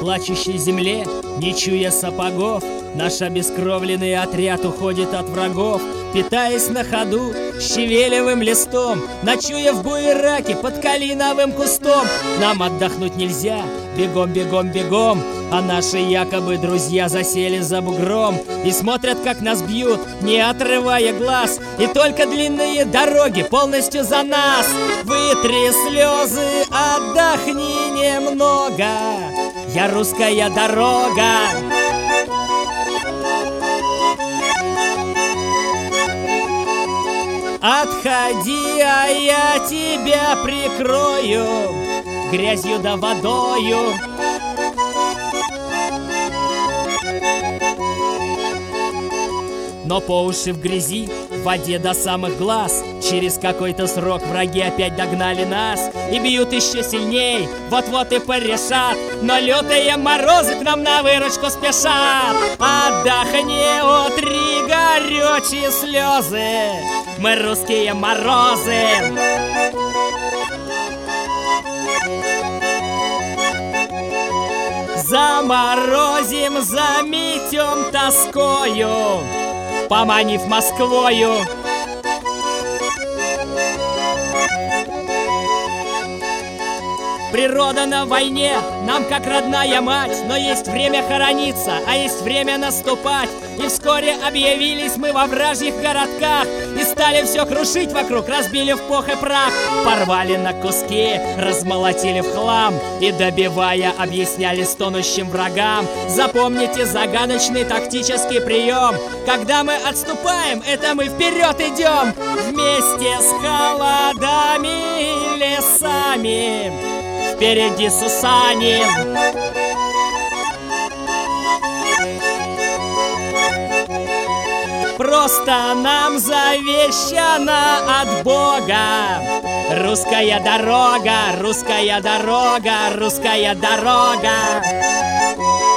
плачущей земле, не чуя сапогов, наш обескровленный отряд уходит от врагов, питаясь на ходу щавелевым листом, ночуя в буераке под калиновым кустом. Нам отдохнуть нельзя, бегом, бегом, бегом, а наши якобы друзья засели за бугром и смотрят, как нас бьют, не отрывая глаз. И только длинные дороги полностью за нас. Вытри слезы, отдохни немного, я русская дорога. Отходи, а я тебя прикрою грязью да водою. Но по уши в грязи, в воде до самых глаз. Через какой-то срок враги опять догнали нас и бьют еще сильней, вот-вот и порешат. Но лютые морозы к нам на выручку спешат. Отдохни, утри горючие слезы, мы русские морозы. Заморозим, заметем тоскою, поманив Москвою. Природа на войне нам как родная мать, но есть время хорониться, а есть время наступать. И вскоре объявились мы во вражьих городках и стали все крушить вокруг, разбили в пух и прах. Порвали на куски, размолотили в хлам и, добивая, объясняли стонущим врагам: запомните загадочный тактический прием. Когда мы отступаем, это мы вперед идем. Вместе с холодами и лесами, впереди Сусанин. Просто нам завещано от Бога русская дорога, русская дорога, русская дорога.